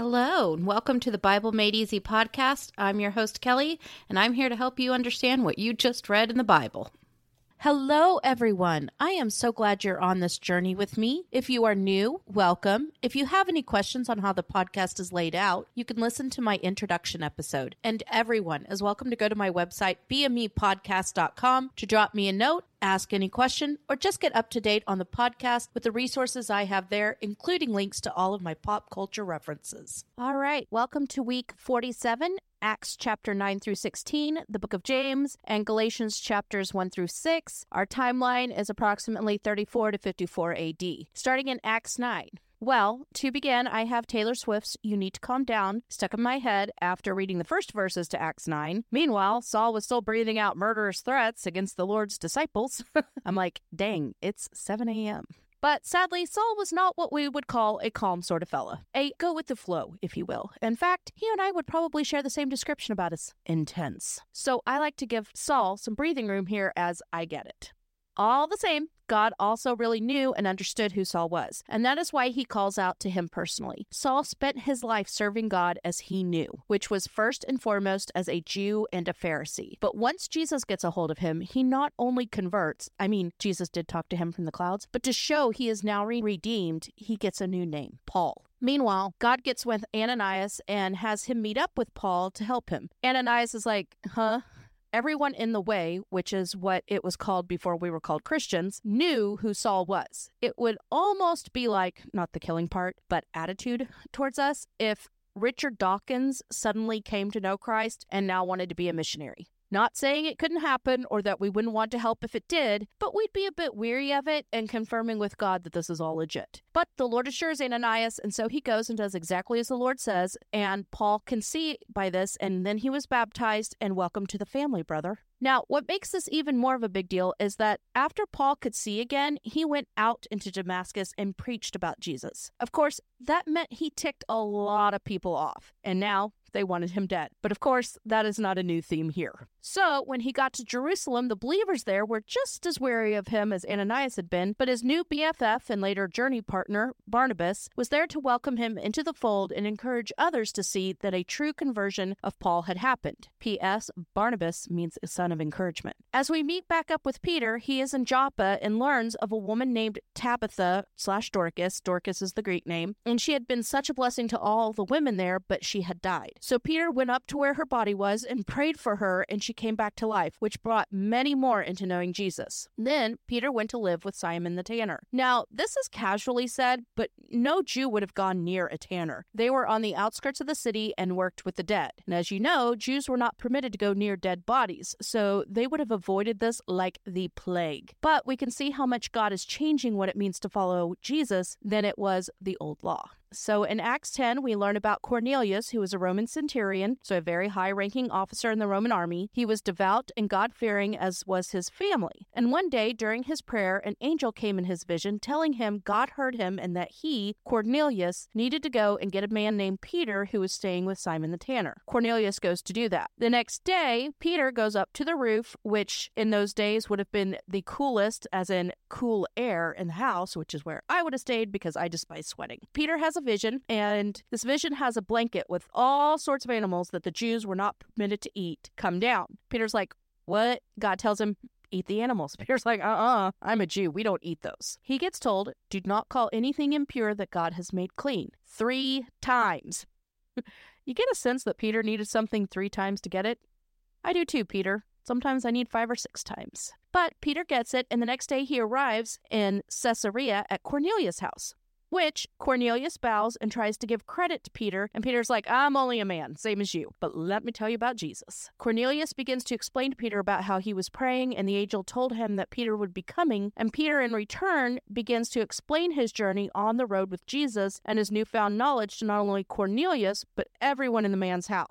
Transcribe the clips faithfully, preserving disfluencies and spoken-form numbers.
Hello, and welcome to the Bible Made Easy podcast. I'm your host, Kelly, and I'm here to help you understand what you just read in the Bible. Hello, everyone. I am so glad you're on this journey with me. If you are new, welcome. If you have any questions on how the podcast is laid out, you can listen to my introduction episode. And everyone is welcome to go to my website, be a me podcast dot com, to drop me a note, ask any question, or just get up to date on the podcast with the resources I have there, including links to all of my pop culture references. All right, welcome to week forty-seven. Acts chapter nine through sixteen, the book of James, and Galatians chapters one through six. Our timeline is approximately thirty-four to fifty-four A D. Starting in Acts nine. Well, to begin, I have Taylor Swift's You Need to Calm Down stuck in my head after reading the first verses to Acts nine. Meanwhile, Saul was still breathing out murderous threats against the Lord's disciples. I'm like, dang, it's seven a.m. But sadly, Saul was not what we would call a calm sort of fella. A go-with-the-flow, if you will. In fact, he and I would probably share the same description about as intense. So I like to give Saul some breathing room here as I get it. All the same, God also really knew and understood who Saul was, and that is why he calls out to him personally. Saul spent his life serving God as he knew, which was first and foremost as a Jew and a Pharisee. But once Jesus gets a hold of him, he not only converts, I mean, Jesus did talk to him from the clouds, but to show he is now redeemed, he gets a new name, Paul. Meanwhile, God gets with Ananias and has him meet up with Paul to help him. Ananias is like, huh? Everyone in the way, which is what it was called before we were called Christians, knew who Saul was. It would almost be like, not the killing part, but attitude towards us if Richard Dawkins suddenly came to know Christ and now wanted to be a missionary. Not saying it couldn't happen or that we wouldn't want to help if it did, but we'd be a bit weary of it and confirming with God that this is all legit. But the Lord assures Ananias, and so he goes and does exactly as the Lord says, and Paul can see by this, and then he was baptized and welcomed to the family, brother. Now, what makes this even more of a big deal is that after Paul could see again, he went out into Damascus and preached about Jesus. Of course, that meant he ticked a lot of people off, and now they wanted him dead. But of course, that is not a new theme here. So when he got to Jerusalem, the believers there were just as wary of him as Ananias had been, but his new B F F and later journey partner, Barnabas, was there to welcome him into the fold and encourage others to see that a true conversion of Paul had happened. P S. Barnabas means a son of encouragement. As we meet back up with Peter, he is in Joppa and learns of a woman named Tabitha slash Dorcas. Dorcas is the Greek name, and she had been such a blessing to all the women there, but she had died. So Peter went up to where her body was and prayed for her, and she came back to life, which brought many more into knowing Jesus. Then Peter went to live with Simon the tanner. Now, this is casually said, but no Jew would have gone near a tanner. They were on the outskirts of the city and worked with the dead. And as you know, Jews were not permitted to go near dead bodies, so they would have avoided this like the plague. But we can see how much God is changing what it means to follow Jesus than it was the old law. So in Acts ten, we learn about Cornelius, who was a Roman centurion, so a very high-ranking officer in the Roman army. He was devout and God-fearing, as was his family. And one day, during his prayer, an angel came in his vision, telling him God heard him and that he, Cornelius, needed to go and get a man named Peter who was staying with Simon the tanner. Cornelius goes to do that. The next day, Peter goes up to the roof, which in those days would have been the coolest, as in cool air in the house, which is where I would have stayed because I despise sweating. Peter has a vision, and this vision has a blanket with all sorts of animals that the Jews were not permitted to eat come down. Peter's like, what? God tells him, eat the animals. Peter's like, uh-uh, I'm a Jew. We don't eat those. He gets told, do not call anything impure that God has made clean. Three times. You get a sense that Peter needed something three times to get it? I do too, Peter. Sometimes I need five or six times. But Peter gets it, and the next day he arrives in Caesarea at Cornelius' house, which Cornelius bows and tries to give credit to Peter, and Peter's like, I'm only a man, same as you, but let me tell you about Jesus. Cornelius begins to explain to Peter about how he was praying, and the angel told him that Peter would be coming, and Peter in return begins to explain his journey on the road with Jesus and his newfound knowledge to not only Cornelius, but everyone in the man's house.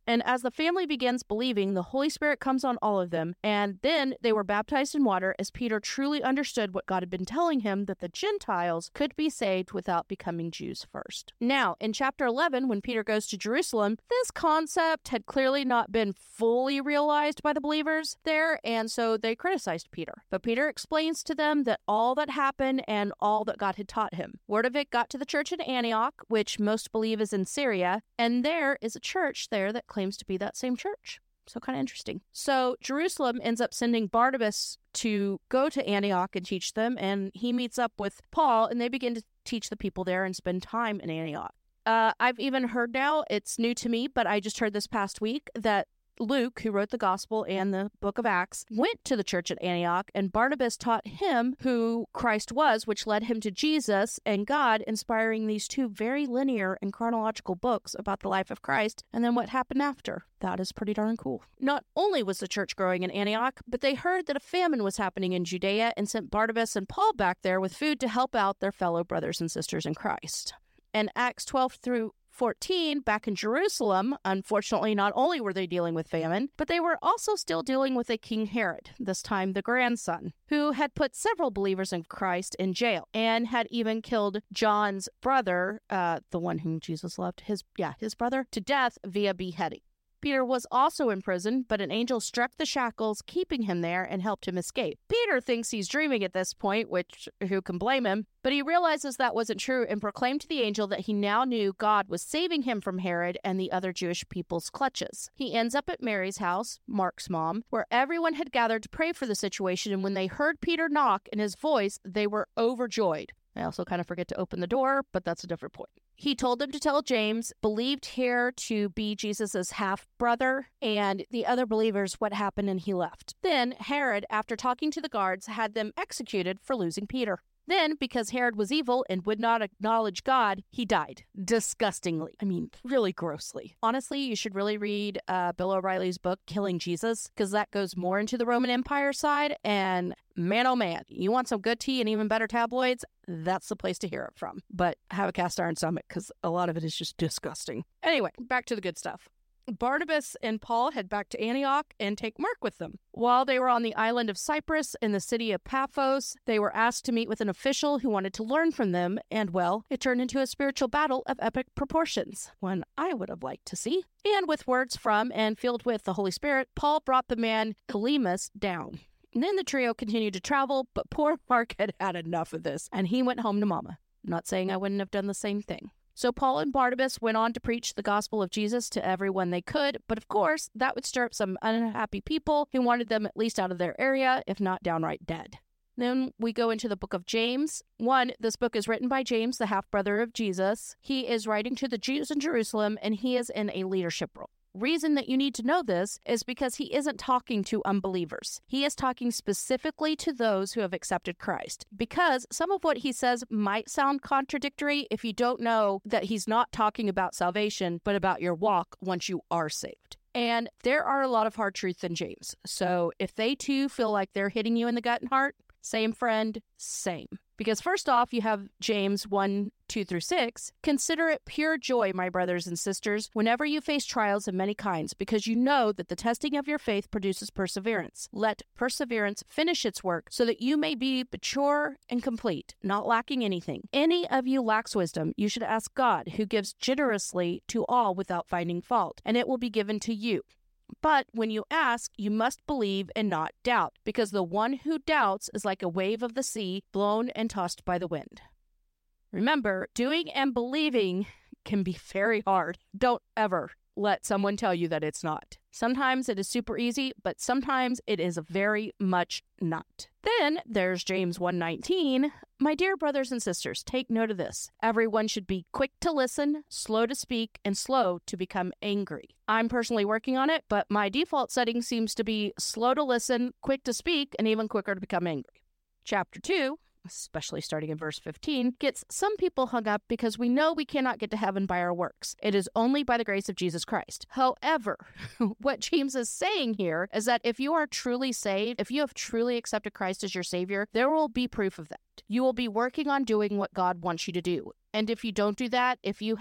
And as the family begins believing, the Holy Spirit comes on all of them, and then they were baptized in water as Peter truly understood what God had been telling him, that the Gentiles could be saved without becoming Jews first. Now, in chapter eleven, when Peter goes to Jerusalem, this concept had clearly not been fully realized by the believers there, and so they criticized Peter. But Peter explains to them that all that happened and all that God had taught him. Word of it got to the church in Antioch, which most believe is in Syria, and there is a church there that claims to be that same church. So kind of interesting. So Jerusalem ends up sending Barnabas to go to Antioch and teach them, and he meets up with Paul, and they begin to teach the people there and spend time in Antioch. Uh, I've even heard now, it's new to me, but I just heard this past week that Luke, who wrote the Gospel and the book of Acts, went to the church at Antioch, and Barnabas taught him who Christ was, which led him to Jesus and God, inspiring these two very linear and chronological books about the life of Christ and then what happened after. That is pretty darn cool. Not only was the church growing in Antioch, but they heard that a famine was happening in Judea and sent Barnabas and Paul back there with food to help out their fellow brothers and sisters in Christ. And Acts twelve through fourteen, back in Jerusalem, unfortunately, not only were they dealing with famine, but they were also still dealing with a King Herod, this time the grandson, who had put several believers in Christ in jail and had even killed John's brother, uh, the one whom Jesus loved, his, yeah, his brother, to death via beheading. Peter was also in prison, but an angel struck the shackles, keeping him there, and helped him escape. Peter thinks he's dreaming at this point, which who can blame him? But he realizes that wasn't true and proclaimed to the angel that he now knew God was saving him from Herod and the other Jewish people's clutches. He ends up at Mary's house, Mark's mom, where everyone had gathered to pray for the situation, and when they heard Peter knock and his voice, they were overjoyed. I also kind of forget to open the door, but that's a different point. He told them to tell James, believed here to be Jesus' half-brother, and the other believers what happened, and he left. Then Herod, after talking to the guards, had them executed for losing Peter. Then, because Herod was evil and would not acknowledge God, he died. Disgustingly. I mean, really grossly. Honestly, you should really read uh, Bill O'Reilly's book, Killing Jesus, because that goes more into the Roman Empire side, and man, oh man, you want some good tea and even better tabloids? That's the place to hear it from. But have a cast iron stomach, because a lot of it is just disgusting. Anyway, back to the good stuff. Barnabas and Paul head back to Antioch and take Mark with them. While they were on the island of Cyprus in the city of Paphos, they were asked to meet with an official who wanted to learn from them, and well, it turned into a spiritual battle of epic proportions, one I would have liked to see. And with words from and filled with the Holy Spirit, Paul brought the man Elymas down. And then the trio continued to travel, but poor Mark had had enough of this, and he went home to mama. Not saying I wouldn't have done the same thing. So Paul and Barnabas went on to preach the gospel of Jesus to everyone they could, but of course, that would stir up some unhappy people who wanted them at least out of their area, if not downright dead. Then we go into the book of James. One, this book is written by James, the half-brother of Jesus. He is writing to the Jews in Jerusalem, and he is in a leadership role. Reason that you need to know this is because he isn't talking to unbelievers. He is talking specifically to those who have accepted Christ, because some of what he says might sound contradictory if you don't know that he's not talking about salvation, but about your walk once you are saved. And there are a lot of hard truths in James. So if they too feel like they're hitting you in the gut and heart, same friend, same. Because first off, you have James one, two through six. Consider it pure joy, my brothers and sisters, whenever you face trials of many kinds, because you know that the testing of your faith produces perseverance. Let perseverance finish its work, so that you may be mature and complete, not lacking anything. Any of you lacks wisdom, you should ask God, who gives generously to all without finding fault, and it will be given to you. But when you ask, you must believe and not doubt, because the one who doubts is like a wave of the sea, blown and tossed by the wind. Remember, doing and believing can be very hard. Don't ever let someone tell you that it's not. Sometimes it is super easy, but sometimes it is very much not. Then there's James one nineteen. My dear brothers and sisters, take note of this. Everyone should be quick to listen, slow to speak, and slow to become angry. I'm personally working on it, but my default setting seems to be slow to listen, quick to speak, and even quicker to become angry. Chapter two, especially starting in verse fifteen, gets some people hung up because we know we cannot get to heaven by our works. It is only by the grace of Jesus Christ. However, what James is saying here is that if you are truly saved, if you have truly accepted Christ as your Savior, there will be proof of that. You will be working on doing what God wants you to do. And if you don't do that, if you have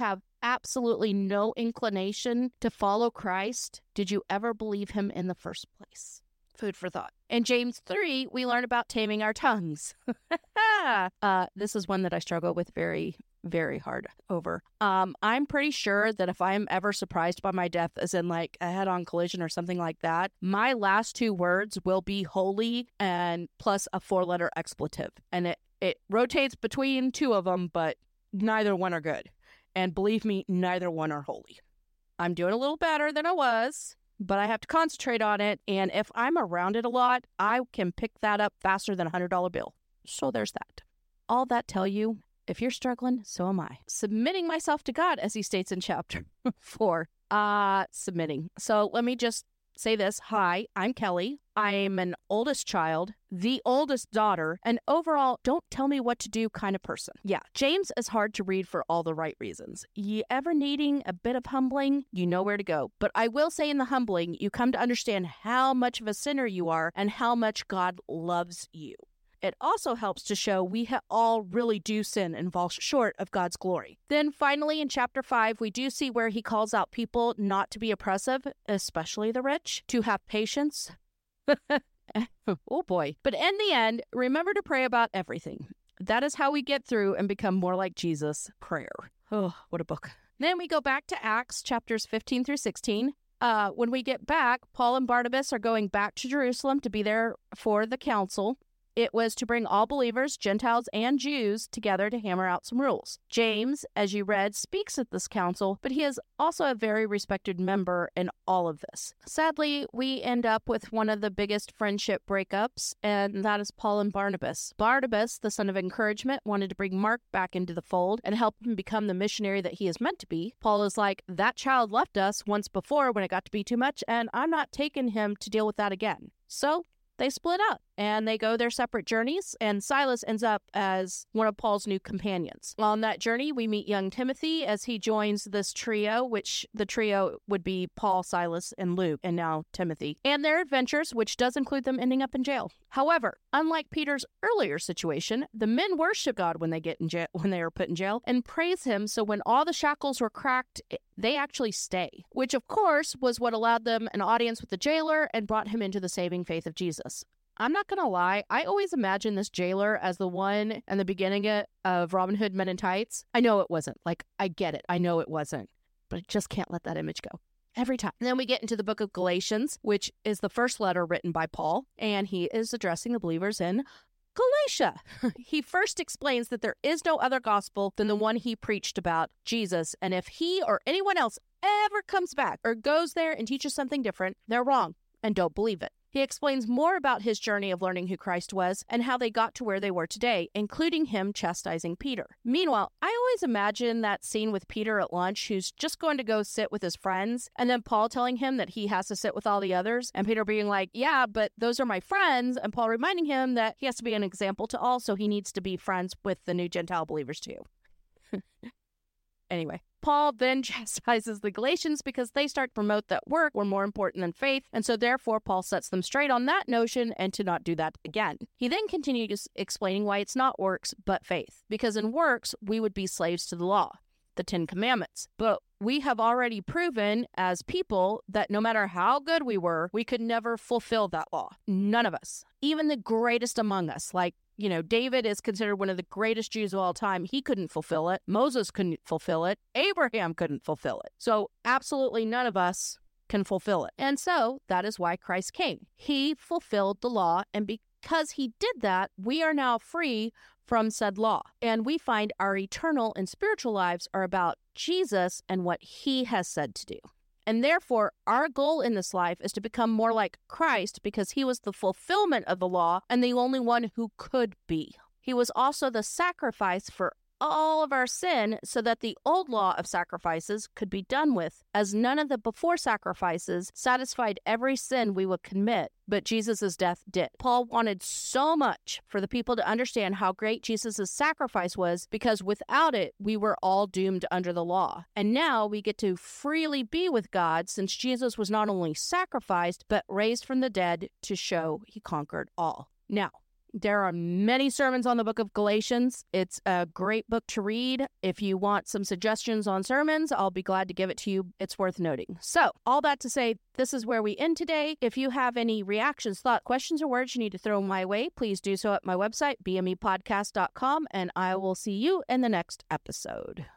absolutely no inclination to follow Christ, did you ever believe him in the first place? Food for thought. In James three, we learn about taming our tongues. uh, this is one that I struggle with very, very hard over. Um, I'm pretty sure that if I'm ever surprised by my death, as in like a head-on collision or something like that, my last two words will be holy and plus a four-letter expletive. And it, it rotates between two of them, but neither one are good. And believe me, neither one are holy. I'm doing a little better than I was, but I have to concentrate on it. And if I'm around it a lot, I can pick that up faster than a one hundred dollar bill. So there's that. All that tell you, if you're struggling, so am I. Submitting myself to God, as he states in chapter four. Uh, submitting. So let me just say this. Hi, I'm Kelly. I'm an oldest child, the oldest daughter, and overall, don't tell me what to do kind of person. Yeah, James is hard to read for all the right reasons. You ever needing a bit of humbling, you know where to go. But I will say in the humbling, you come to understand how much of a sinner you are and how much God loves you. It also helps to show we ha- all really do sin and fall short of God's glory. Then finally, in chapter five, we do see where he calls out people not to be oppressive, especially the rich, to have patience. Oh boy. But in the end, remember to pray about everything. That is how we get through and become more like Jesus. Prayer. Oh, what a book. Then we go back to Acts chapters fifteen through sixteen. Uh, when we get back, Paul and Barnabas are going back to Jerusalem to be there for the council. It was to bring all believers, Gentiles and Jews, together to hammer out some rules. James, as you read, speaks at this council, but he is also a very respected member in all of this. Sadly, we end up with one of the biggest friendship breakups, and that is Paul and Barnabas. Barnabas, the son of encouragement, wanted to bring Mark back into the fold and help him become the missionary that he is meant to be. Paul is like, that child left us once before when it got to be too much, and I'm not taking him to deal with that again. So they split up and they go their separate journeys, and Silas ends up as one of Paul's new companions. On that journey, we meet young Timothy as he joins this trio, which the trio would be Paul, Silas, and Luke, and now Timothy, and their adventures, which does include them ending up in jail. However, unlike Peter's earlier situation, the men worship God when they get in jail, when they are put in jail, and praise him. So when all the shackles were cracked, they actually stay, which of course was what allowed them an audience with the jailer and brought him into the saving faith of Jesus. I'm not going to lie, I always imagined this jailer as the one in the beginning of Robin Hood Men in Tights. I know it wasn't. Like, I get it. I know it wasn't. But I just can't let that image go. Every time. And then we get into the book of Galatians, which is the first letter written by Paul, and he is addressing the believers in Galatia. He first explains that there is no other gospel than the one he preached about, Jesus, and if he or anyone else ever comes back or goes there and teaches something different, they're wrong and don't believe it. He explains more about his journey of learning who Christ was and how they got to where they were today, including him chastising Peter. Meanwhile, I always imagine that scene with Peter at lunch, who's just going to go sit with his friends, and then Paul telling him that he has to sit with all the others, and Peter being like, yeah, but those are my friends, and Paul reminding him that he has to be an example to all, so he needs to be friends with the new Gentile believers too. Anyway, Paul then chastises the Galatians because they start to promote that work were more important than faith, and so therefore Paul sets them straight on that notion and to not do that again. He then continues explaining why it's not works but faith, because in works we would be slaves to the law, the Ten Commandments. But we have already proven as people that no matter how good we were, we could never fulfill that law. None of us, even the greatest among us, like You know, David is considered one of the greatest Jews of all time. He couldn't fulfill it. Moses couldn't fulfill it. Abraham couldn't fulfill it. So absolutely none of us can fulfill it. And so that is why Christ came. He fulfilled the law, and because he did that, we are now free from said law. And we find our eternal and spiritual lives are about Jesus and what he has said to do. And therefore, our goal in this life is to become more like Christ because he was the fulfillment of the law and the only one who could be. He was also the sacrifice for all of our sin so that the old law of sacrifices could be done with, as none of the before sacrifices satisfied every sin we would commit, but Jesus' death did. Paul wanted so much for the people to understand how great Jesus' sacrifice was, because without it, we were all doomed under the law. And now we get to freely be with God since Jesus was not only sacrificed, but raised from the dead to show he conquered all. Now, There are many sermons on the book of Galatians. It's a great book to read. If you want some suggestions on sermons, I'll be glad to give it to you. It's worth noting. So, all that to say, this is where we end today. If you have any reactions, thoughts, questions, or words you need to throw my way, please do so at my website, b m e podcast dot com, and I will see you in the next episode.